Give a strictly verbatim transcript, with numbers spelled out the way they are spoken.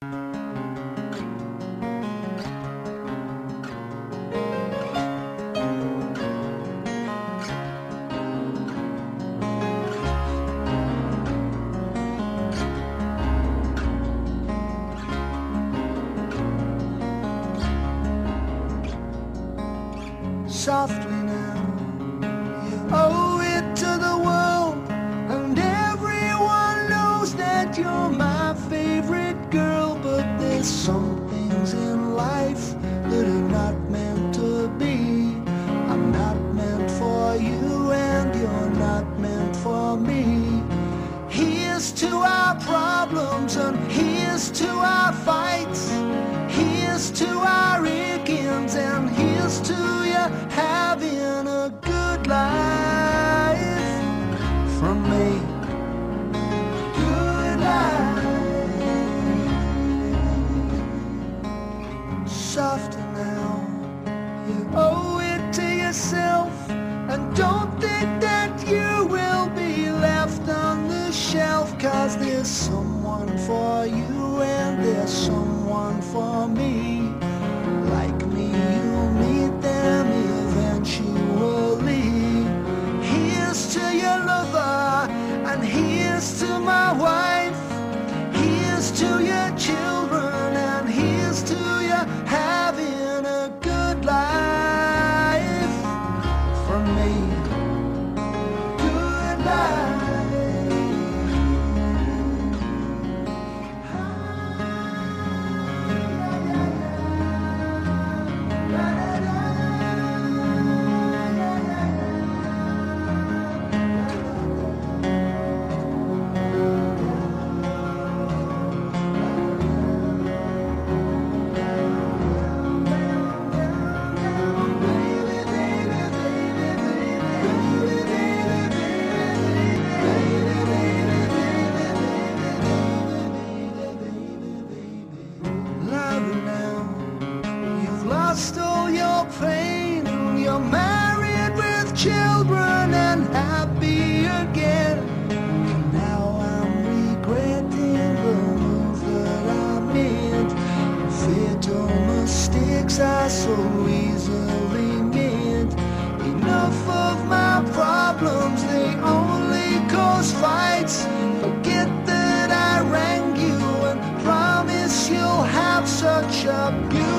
Softly now, you owe it to the world, and everyone knows that you're my favorite girl. But there's some things in life that are not meant to be. I'm not meant for you, and you're not meant for me. Here's to our problems, and here's to our fights. Here's to our achings, and here's to you having a good life from me. Good life. Softer now, you owe it to yourself, and don't think that you will be left on the shelf. 'Cause there's someone for you, and there's someone for me. Like me, you'll meet them eventually. Here's to your lover, and here's to my wife. Here's to your children, and here's to you having a good life from me. Good life. Lost all your pain, you're married with children and happy again. And now I'm regretting the move that I made. Fatal mistakes are so easily made. Enough of my problems, they only cause fights. Forget that I rang you and promise you'll have such a beautiful